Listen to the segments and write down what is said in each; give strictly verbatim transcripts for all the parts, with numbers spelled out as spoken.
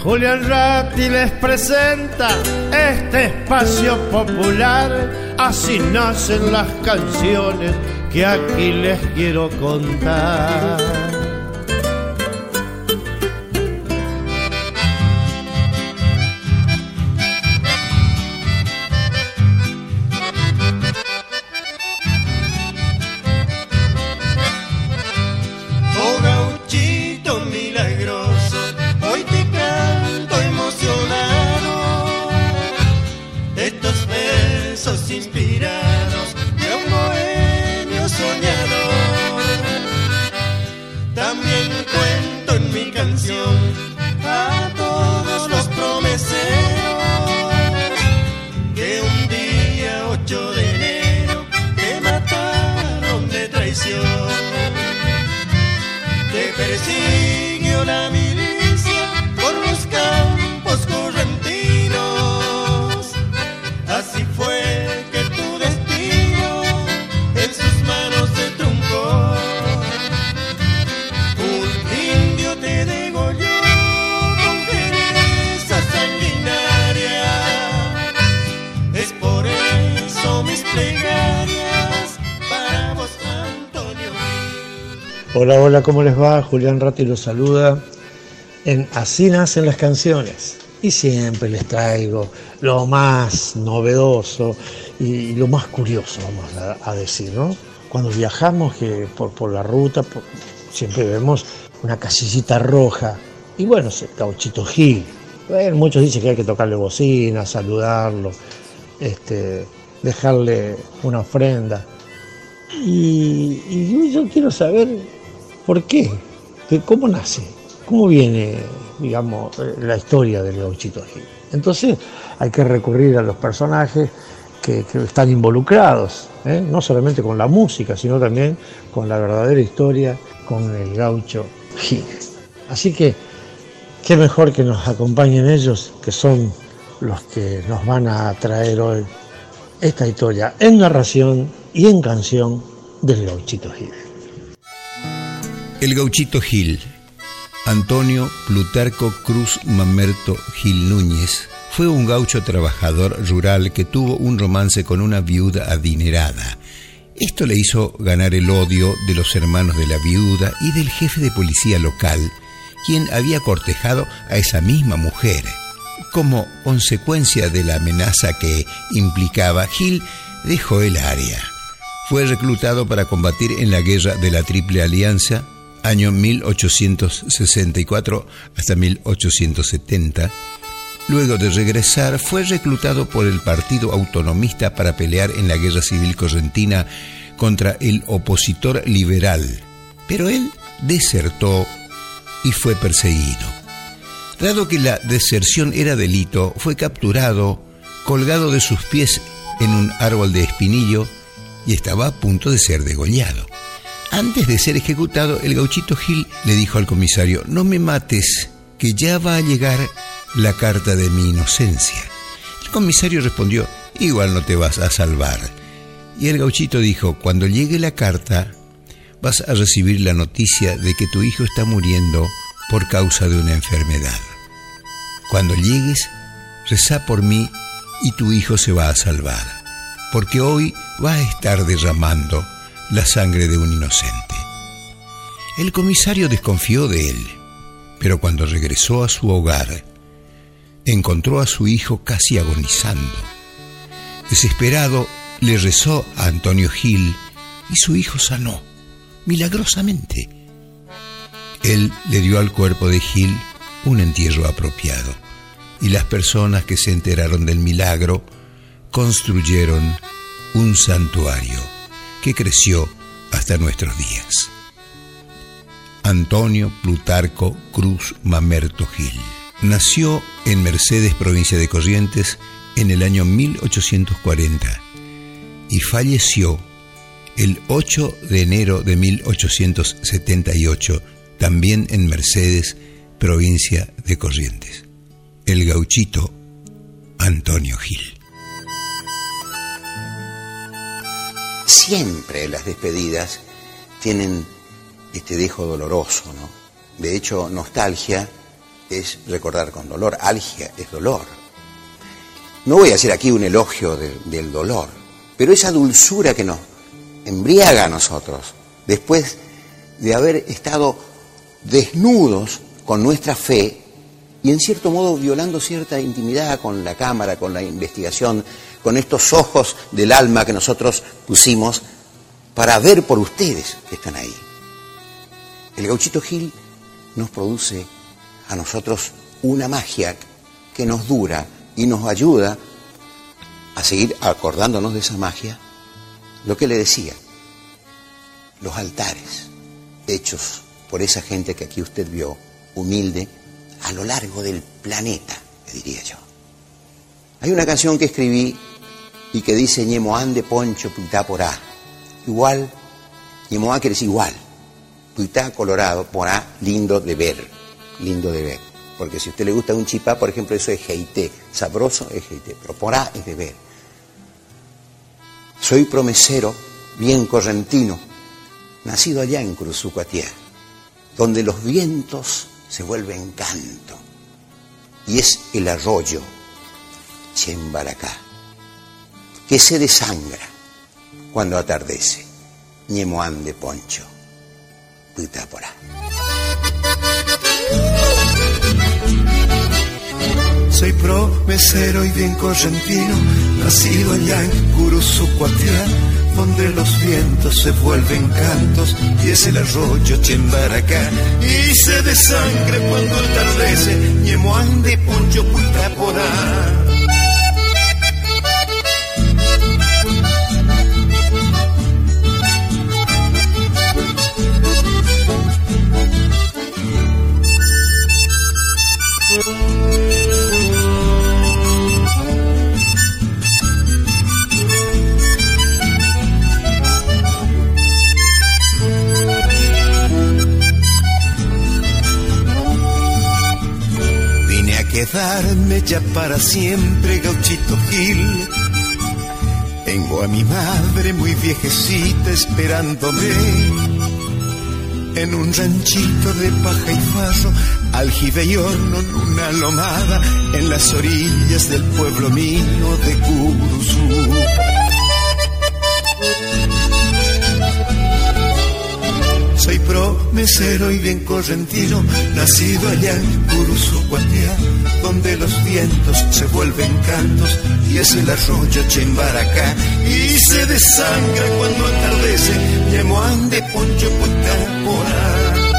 Julián Ratti les presenta este espacio popular. Así nacen las canciones que aquí les quiero contar. Inspirados de un bohemio soñador, también cuento en mi canción a todos los promeseros que un día ocho de enero te mataron de traición, te persiguió la milicia por los campos correntinos, así fue. Hola, hola, ¿cómo les va? Julián Ratti los saluda en Así nacen las canciones. Y siempre les traigo lo más novedoso y lo más curioso, vamos a, a decir, ¿no? Cuando viajamos que por, por la ruta, por, siempre vemos una casillita roja. Y bueno, el Gauchito Gil. Bueno, muchos dicen que hay que tocarle bocina, saludarlo, este, dejarle una ofrenda. Y, y yo quiero saber por qué, cómo nace, cómo viene, digamos, la historia del Gauchito Gil. Entonces hay que recurrir a los personajes que, que están involucrados, ¿eh? No solamente con la música, sino también con la verdadera historia, con el Gaucho Gil. Así que, qué mejor que nos acompañen ellos, que son los que nos van a traer hoy esta historia en narración y en canción del Gauchito Gil. El Gauchito Gil. Antonio Plutarco Cruz Mamerto Gil Núñez fue un gaucho trabajador rural que tuvo un romance con una viuda adinerada. Esto le hizo ganar el odio de los hermanos de la viuda y del jefe de policía local, quien había cortejado a esa misma mujer. Como consecuencia de la amenaza que implicaba, Gil dejó el área. Fue reclutado para combatir en la guerra de la Triple Alianza, año mil ochocientos sesenta y cuatro hasta mil ochocientos setenta. Luego de regresar, fue reclutado por el Partido Autonomista para pelear en la Guerra Civil Correntina contra el opositor liberal. Pero él desertó y fue perseguido. Dado que la deserción era delito, fue capturado, colgado de sus pies en un árbol de espinillo y estaba a punto de ser degollado. Antes de ser ejecutado, el Gauchito Gil le dijo al comisario: «No me mates, que ya va a llegar la carta de mi inocencia». El comisario respondió: «Igual no te vas a salvar». Y el Gauchito dijo: «Cuando llegue la carta, vas a recibir la noticia de que tu hijo está muriendo por causa de una enfermedad. Cuando llegues, rezá por mí y tu hijo se va a salvar, porque hoy va a estar derramando la sangre de un inocente». El comisario desconfió de él, pero cuando regresó a su hogar, encontró a su hijo casi agonizando. Desesperado, le rezó a Antonio Gil y su hijo sanó, milagrosamente. Él le dio al cuerpo de Gil un entierro apropiado, y las personas que se enteraron del milagro construyeron un santuario que creció hasta nuestros días. Antonio Plutarco Cruz Mamerto Gil nació en Mercedes, provincia de Corrientes, en el año mil ochocientos cuarenta y falleció el ocho de enero de mil ochocientos setenta y ocho, también en Mercedes, provincia de Corrientes. El gauchito Antonio Gil. Siempre las despedidas tienen este dejo doloroso, ¿no? De hecho, nostalgia es recordar con dolor, algia es dolor. No voy a hacer aquí un elogio de, del dolor, pero esa dulzura que nos embriaga a nosotros, después de haber estado desnudos con nuestra fe y en cierto modo violando cierta intimidad con la cámara, con la investigación, con estos ojos del alma que nosotros pusimos para ver por ustedes que están ahí. El Gauchito Gil nos produce a nosotros una magia que nos dura y nos ayuda a seguir acordándonos de esa magia. Lo que le decía, los altares hechos por esa gente que aquí usted vio, humilde, a lo largo del planeta, le diría yo. Hay una canción que escribí y que dice Ñemoán de Poncho Puitá Porá. Igual, Ñemoán quiere decir igual. Puitá colorado, Porá lindo de ver, lindo de ver. Porque si a usted le gusta un chipá, por ejemplo, eso es jeité, sabroso es jeité, pero Porá es de ver. Soy promesero, bien correntino, nacido allá en Curuzucuatiá, donde los vientos se vuelven canto, y es el arroyo Chembaracá, que se desangra cuando atardece. Ñemoán de Poncho Puitá Porá. Soy promesero y bien correntino, nacido allá en Curuzucuatiá, donde los vientos se vuelven cantos y es el arroyo Chembaracá, y se desangra cuando atardece. Ñemoán de Poncho Puitá Porá. Quedarme ya para siempre, Gauchito Gil. Tengo a mi madre muy viejecita esperándome en un ranchito de paja y farro, aljibe y horno en una lomada, en las orillas del pueblo mío de Curuzú. Soy promesero y bien correntino, nacido allá en Curuzucuatiá, donde los vientos se vuelven cantos y es el arroyo Chembaracá, y se desangra cuando atardece. Ñemoán de Poncho Puitá Porá.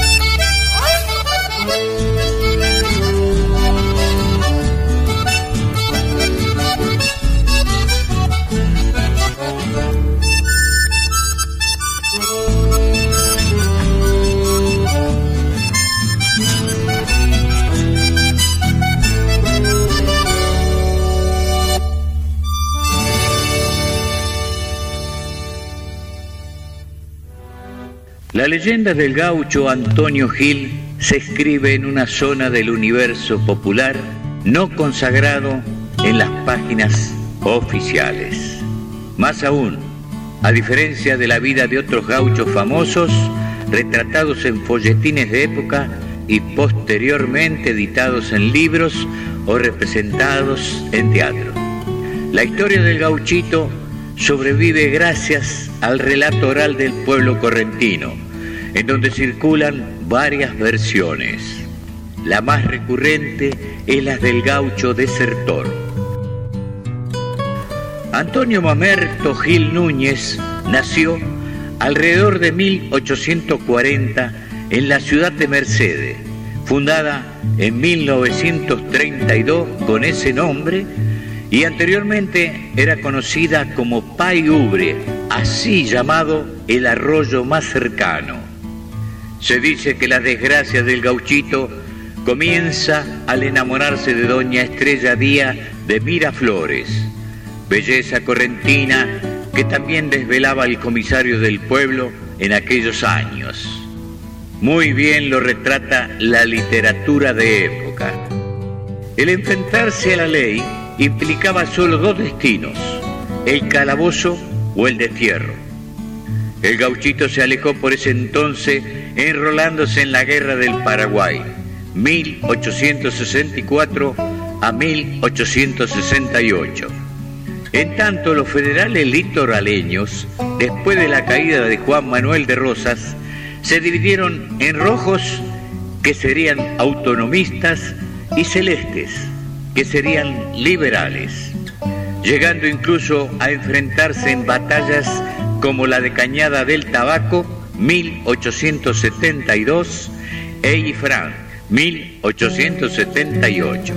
La leyenda del gaucho Antonio Gil se escribe en una zona del universo popular no consagrado en las páginas oficiales. Más aún, a diferencia de la vida de otros gauchos famosos, retratados en folletines de época y posteriormente editados en libros o representados en teatro. La historia del gauchito sobrevive gracias al relato oral del pueblo correntino, en donde circulan varias versiones. La más recurrente es la del gaucho desertor. Antonio Mamerto Gil Núñez nació alrededor de mil ochocientos cuarenta en la ciudad de Mercedes, fundada en mil novecientos treinta y dos con ese nombre, y anteriormente era conocida como Pay Ubre, así llamado el arroyo más cercano. Se dice que la desgracia del gauchito comienza al enamorarse de doña Estrella Díaz de Miraflores, belleza correntina que también desvelaba el comisario del pueblo en aquellos años. Muy bien lo retrata la literatura de época. El enfrentarse a la ley implicaba solo dos destinos, el calabozo o el destierro. El gauchito se alejó por ese entonces enrolándose en la guerra del Paraguay, mil ochocientos sesenta y cuatro a mil ochocientos sesenta y ocho. En tanto, los federales litoraleños, después de la caída de Juan Manuel de Rosas, se dividieron en rojos, que serían autonomistas, y celestes, que serían liberales, llegando incluso a enfrentarse en batallas como la de Cañada del Tabaco, mil ochocientos setenta y dos, e Ifrán, mil ochocientos setenta y ocho.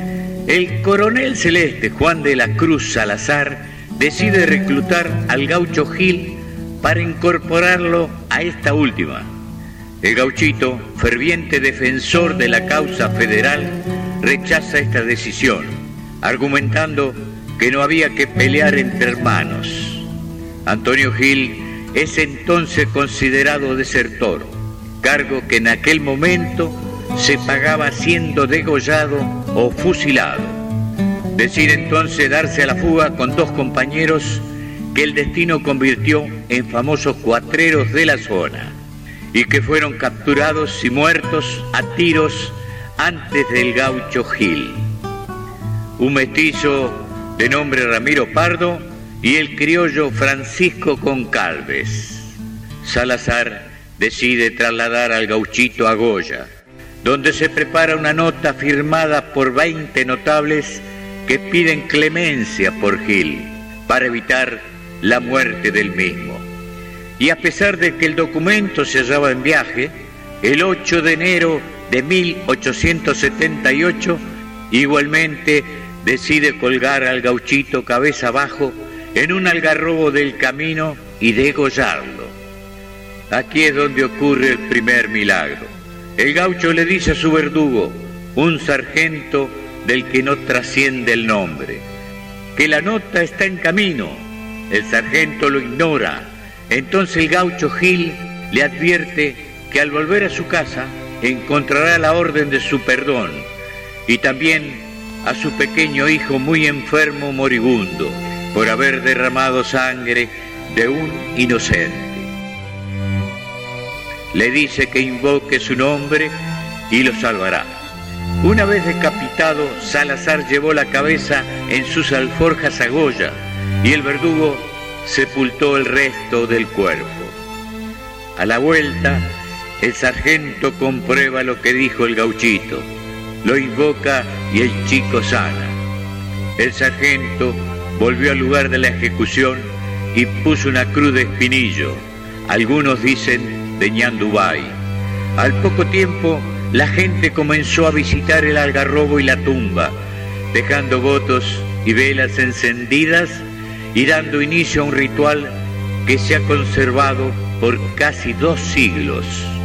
El coronel celeste Juan de la Cruz Salazar decide reclutar al gaucho Gil para incorporarlo a esta última. El gauchito, ferviente defensor de la causa federal, rechaza esta decisión, argumentando que no había que pelear entre hermanos. Antonio Gil es entonces considerado desertor, cargo que en aquel momento se pagaba siendo degollado o fusilado. Decide entonces darse a la fuga con dos compañeros que el destino convirtió en famosos cuatreros de la zona y que fueron capturados y muertos a tiros antes del gaucho Gil. Un mestizo de nombre Ramiro Pardo y el criollo Francisco Concalves. Salazar decide trasladar al gauchito a Goya, donde se prepara una nota firmada por veinte notables que piden clemencia por Gil para evitar la muerte del mismo. Y a pesar de que el documento se hallaba en viaje, el ocho de enero de mil ochocientos setenta y ocho igualmente decide colgar al gauchito cabeza abajo en un algarrobo del camino y degollarlo. Aquí es donde ocurre el primer milagro. El gaucho le dice a su verdugo, un sargento del que no trasciende el nombre, que la nota está en camino. El sargento lo ignora. Entonces el gaucho Gil le advierte que al volver a su casa encontrará la orden de su perdón y también a su pequeño hijo muy enfermo moribundo por haber derramado sangre de un inocente. Le dice que invoque su nombre y lo salvará. Una vez decapitado, Salazar llevó la cabeza en sus alforjas a Goya y el verdugo sepultó el resto del cuerpo. A la vuelta, el sargento comprueba lo que dijo el gauchito, lo invoca y el chico sana. El sargento volvió al lugar de la ejecución y puso una cruz de espinillo, algunos dicen de ñandubay. Al poco tiempo, la gente comenzó a visitar el algarrobo y la tumba, dejando votos y velas encendidas y dando inicio a un ritual que se ha conservado por casi dos siglos.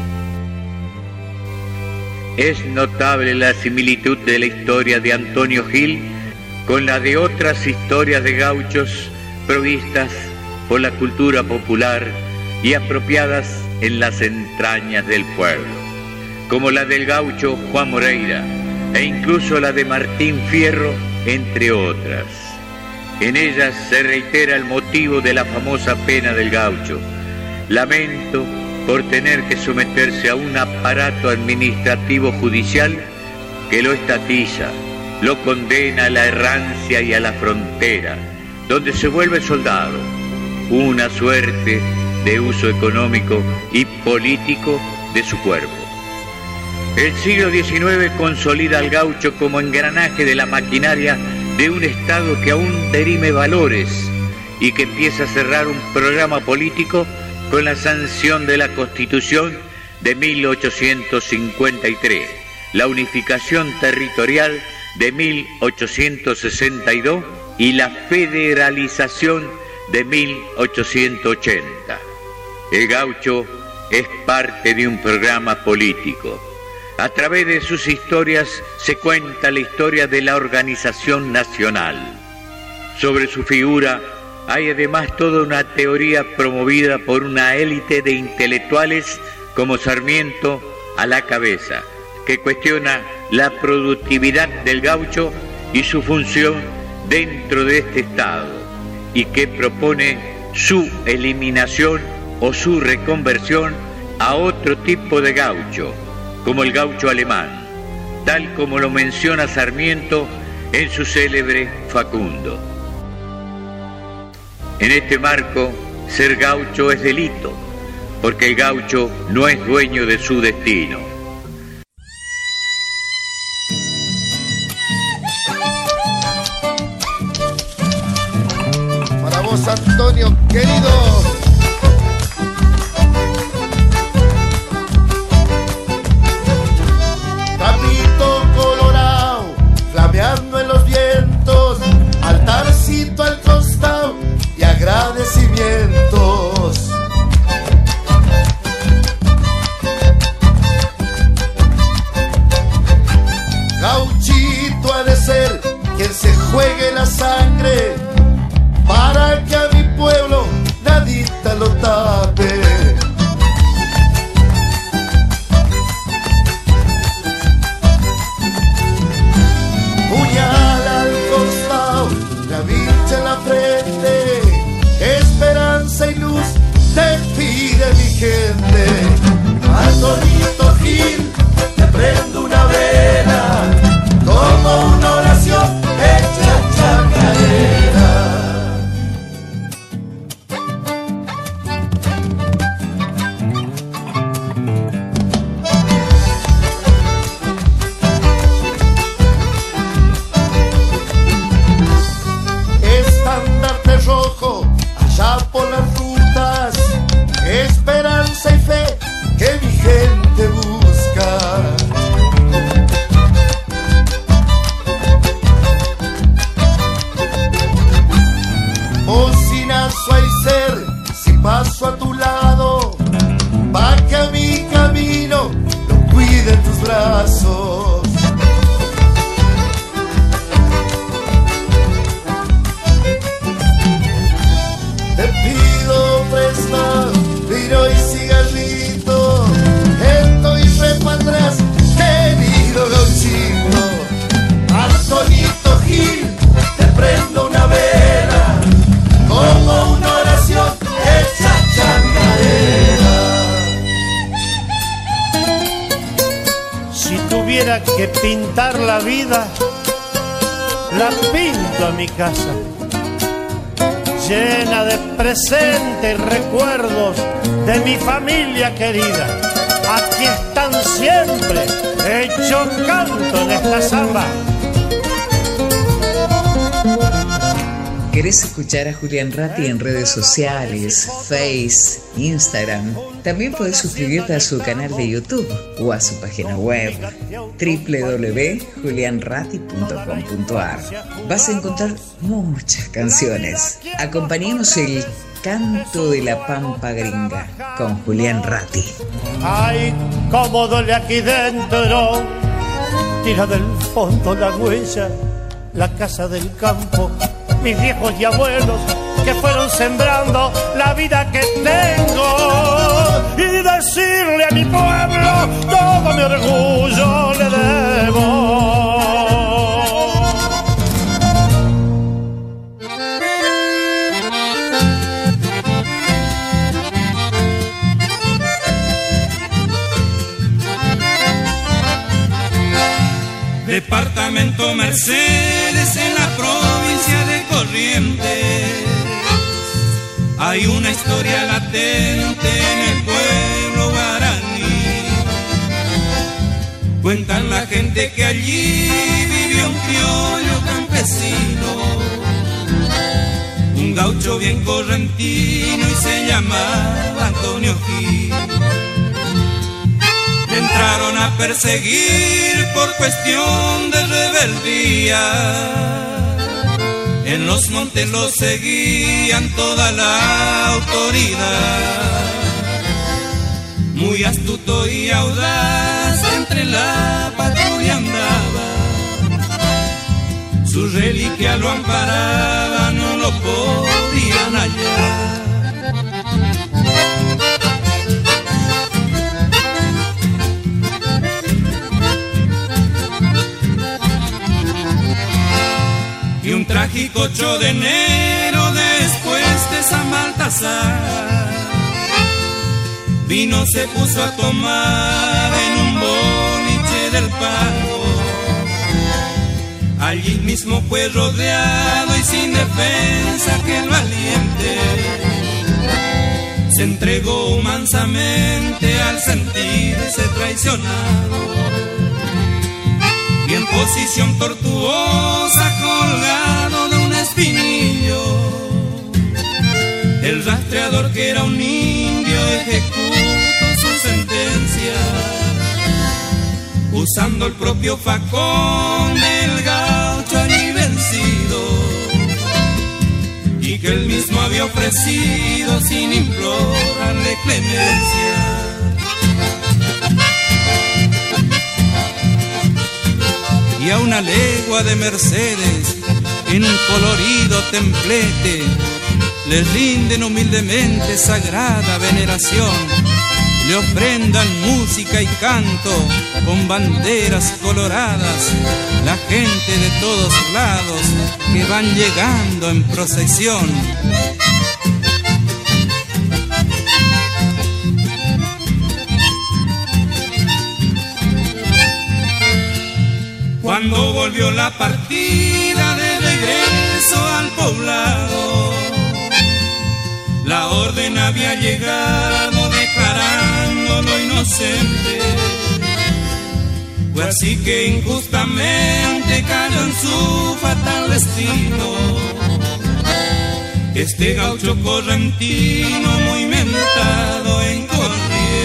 Es notable la similitud de la historia de Antonio Gil con la de otras historias de gauchos provistas por la cultura popular y apropiadas en las entrañas del pueblo, como la del gaucho Juan Moreira e incluso la de Martín Fierro, entre otras. En ellas se reitera el motivo de la famosa pena del gaucho: lamento por tener que someterse a un aparato administrativo judicial que lo estatiza, lo condena a la errancia y a la frontera, donde se vuelve soldado, una suerte de uso económico y político de su cuerpo. El siglo diecinueve consolida al gaucho como engranaje de la maquinaria de un Estado que aún derime valores y que empieza a cerrar un programa político con la sanción de la Constitución de mil ochocientos cincuenta y tres, la unificación territorial de mil ochocientos sesenta y dos y la federalización de mil ochocientos ochenta. El gaucho es parte de un programa político. A través de sus historias se cuenta la historia de la organización nacional. Sobre su figura hay además toda una teoría promovida por una élite de intelectuales como Sarmiento a la cabeza, que cuestiona la productividad del gaucho y su función dentro de este Estado, y que propone su eliminación o su reconversión a otro tipo de gaucho, como el gaucho alemán, tal como lo menciona Sarmiento en su célebre Facundo. En este marco, ser gaucho es delito, porque el gaucho no es dueño de su destino. Para vos, Antonio, querido. Capito colorado, flameando en los vientos, altarcito al costado y agradecimientos. Gauchito ha de ser quien se juegue la sangre para que a mi pueblo nadita lo tape. Puñal al costado, la bicha en la frente, esperanza y luz te pide mi gente. Antonito Gil, te prendo una vela, como una oración hecha chacarera. Estandarte rojo, allá por las rutas, esperanza y fe que mi gente busca. Bocinazo hay ser si paso a tu lado, pa' que a mi camino lo cuiden tus brazos. Te pido prestado vino y cigarrito, estoy re pa' atrás, querido gauchito. Antonito Gil, te prendo una vela, como una oración hecha chacarera. Si tuviera que pintar la vida, la pinto a mi casa, llena de presentes y recuerdos de mi familia querida. Aquí están siempre, hecho canto en esta samba. ¿Querés escuchar a Julián Ratti en redes sociales, Face, Instagram? También podés suscribirte a su canal de YouTube o a su página web doble u doble u doble u punto julian ratti punto com punto a r. Vas a encontrar muchas canciones. Acompañemos el canto de la pampa gringa con Julián Ratti. Ay, cómo duele aquí dentro, tira del fondo la huella, la casa del campo, mis viejos y abuelos que fueron sembrando la vida que tengo, y decirle a mi pueblo todo mi orgullo le debo. Departamento Mercedes en la provincia de Corrientes. Hay una historia latente en el pueblo guaraní. Cuentan la gente que allí vivió un criollo campesino, un gaucho bien correntino y se llamaba Antonio Gil. Le entraron a perseguir por cuestión de rebeldía. En los montes lo seguían toda la autoridad. Muy astuto y audaz entre la patrulla andaba. Su reliquia lo amparaba, no lo podían hallar. Y un trágico ocho de enero después de San Baltasar, vino se puso a tomar en un boliche del pago. Allí mismo fue rodeado y sin defensa aquel valiente se entregó mansamente al sentirse traicionado. Y en posición tortuosa colgado de un espinillo, el rastreador que era un indio ejecutó su sentencia, usando el propio facón del gaucho allí vencido, y que él mismo había ofrecido sin implorarle clemencia. Y a una legua de Mercedes, en un colorido templete, les rinden humildemente sagrada veneración. Le ofrendan música y canto con banderas coloradas, la gente de todos lados que van llegando en procesión. Cuando volvió la partida de regreso al poblado, la orden había llegado declarándolo inocente. Fue así que injustamente cayó en su fatal destino este gaucho correntino muy mentado en corriente.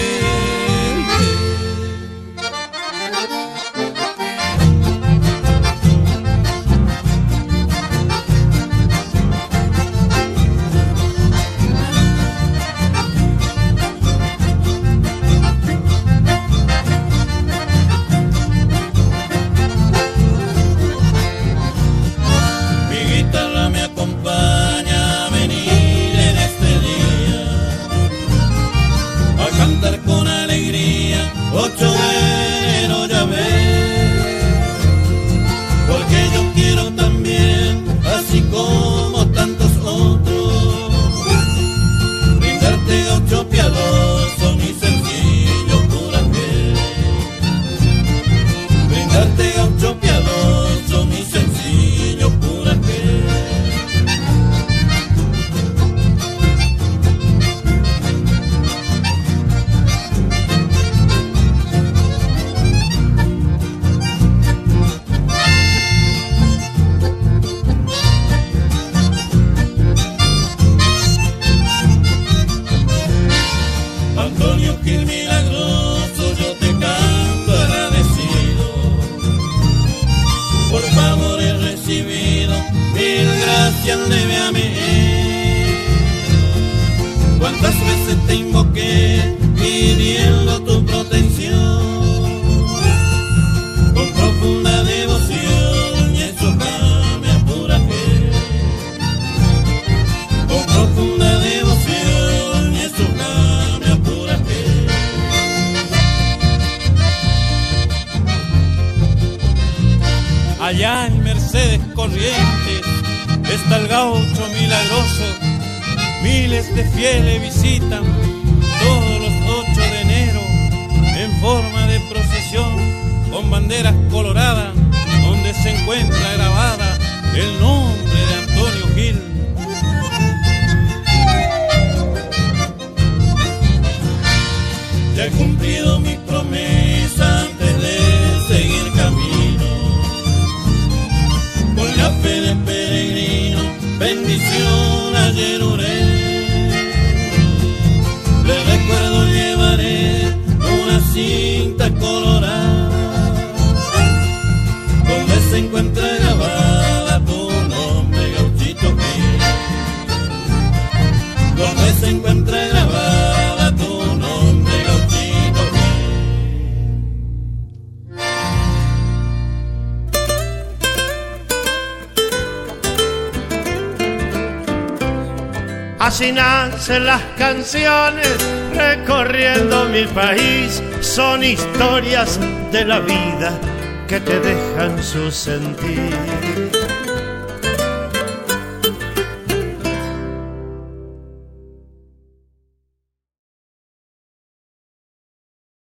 Allá en Mercedes Corrientes está el gaucho milagroso. Miles de fieles visitan todos los ocho de enero en forma de procesión con banderas coloradas, donde se encuentra grabada el nombre de Antonio Gil. Ya he cumplido mi promesa antes de seguir camino, con la fe de peregrino, bendición ayer oré. Le recuerdo llevaré una cinta colorada, donde se encuentra grabada tu nombre, Gauchito Gil, donde se encuentra grabada tu nombre, Gauchito Gil. Así nacen las canciones recorriendo mi país, son historias de la vida que te dejan su sentir.